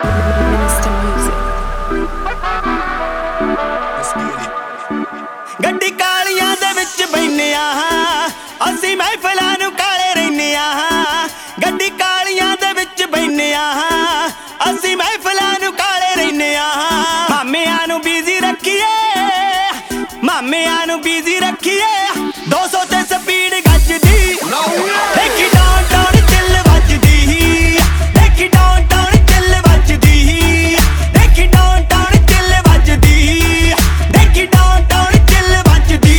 Minister Music. ਗੱਡੀ ਕਾਲੀਆਂ ਦੇ ਵਿੱਚ ਬੈਨੇ ਆ ਅਸੀਂ ਮਹਿਫਲਾਂ ਨੂੰ ਕਾਲੇ ਰਹਿੰਨੇ ਆ ਗੱਡੀ ਕਾਲੀਆਂ ਦੇ ਵਿੱਚ ਬੈਨੇ ਆ ਅਸੀਂ ਮਹਿਫਲਾਂ ਨੂੰ ਕਾਲੇ ਰਹਿੰਨੇ ਆ ਮਾਮਿਆਂ ਨੂੰ ਬਿਜ਼ੀ ਰੱਖੀਏ ਮਾਮਿਆਂ ਨੂੰ ਬਿਜ਼ੀ ਰੱਖੀਏ 200 ਤੇ ਸਪੀਡ ਗੱਜਦੀ ਦੇਖੀ ਡਾਊਨ ਡਾਊਨ ਚੱਲ ਵੱਜਦੀ ਦੇਖੀ ਡਾਊਨ ਡਾਊਨ ਚੱਲ ਵੱਜਦੀ ਦੇਖੀ ਡਾਊਨ ਡਾਊਨ ਚੱਲ ਵੱਜਦੀ ਦੇਖੀ ਡਾਊਨ ਡਾਊਨ ਚੱਲ ਵੱਜਦੀ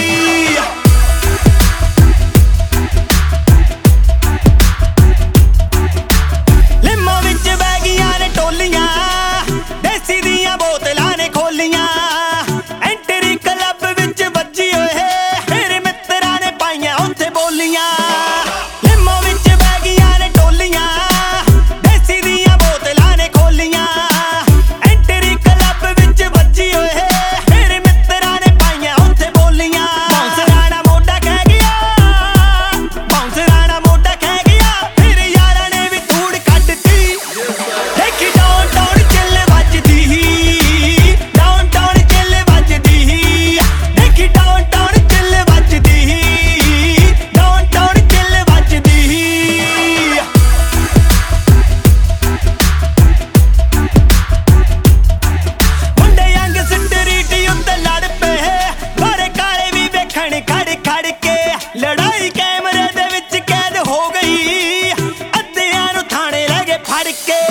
ਲਿੰਮਾਂ ਵਿੱਚ ਬਹਿ ਗਈਆਂ ਨੇ ਟੋਲੀਆਂ ਦੇਸੀ ਦੀਆਂ ਬੋਤਲਾਂ ਨੇ ਖੋਲੀਆਂ ਐਂਟਰੀ ਕਲੱਬ ਵਿੱਚ ਵੱਜੀ ਓਏ ਮੇਰੇ ਮਿੱਤਰਾਂ ਨੇ ਪਾਈਆਂ ਉੱਥੇ ਬੋਲੀਆਂ ਲਿੰਮਾਂ ਵਿੱਚ ਬਹਿ ਗਈਆਂ ਨੇ ਟੋਲੀਆਂ ਦੇਸੀ ਦੀਆਂ ਬੋਤਲਾਂ ਨੇ ਖੋਲੀਆਂ ਐਂਟਰੀ ਕਲੱਬ ਵਿੱਚ ਵੱਜੀ ਓਏ ਮੇਰੇ ਮਿੱਤਰਾਂ ਨੇ ਪਾਈਆਂ ਉੱਥੇ ਬੋਲੀਆਂ ਬਾਉਂਸਰਾਂ ਦਾ ਮੋਢਾ ਕਹਿ ਗਿਆ ਬਾਉਂਸਰਾਂ ਦਾ ਮੋਢਾ ਕਹਿ ਗਿਆ ਫਿਰ ਯਾਰਾਂ ਨੇ ਵੀ ਧੂੜ ਕੱਢਤੀ ਦੇਖੀ ਡਾਊਨ ਡਾਊਨ ਚੱਲ ਵੱਜਦੀ ਡਾਊਨ ਡਾਊਨ ਚੱਲ ਵੱਜਦੀ ਦੇਖੀ ਡਾਊਨ ਡਾਊਨ ਚੱਲ ਵੱਜਦੀ ਡਾਊਨ ਡਾਊਨ ਚੱਲ ਵੱਜਦੀ ਮੁੰਡੇ ਯੰਗ ਸਟਰੀਟ ਉੱਤੇ ਲੜ ਪਏ ਗੋਰੇ ਕਾਲੇ ਵੀ ਵੇਖਣ ਖੜ ਖੜ ਕੇ ਲੜਾਈ ਕੈਮਰੇ ਦੇ ਵਿੱਚ ਕੈਦ ਹੋ ਗਈ ਅੱਧਿਆਂ ਨੂੰ ਥਾਣੇ ਲੈ ਗਏ ਫੜ ਕੇ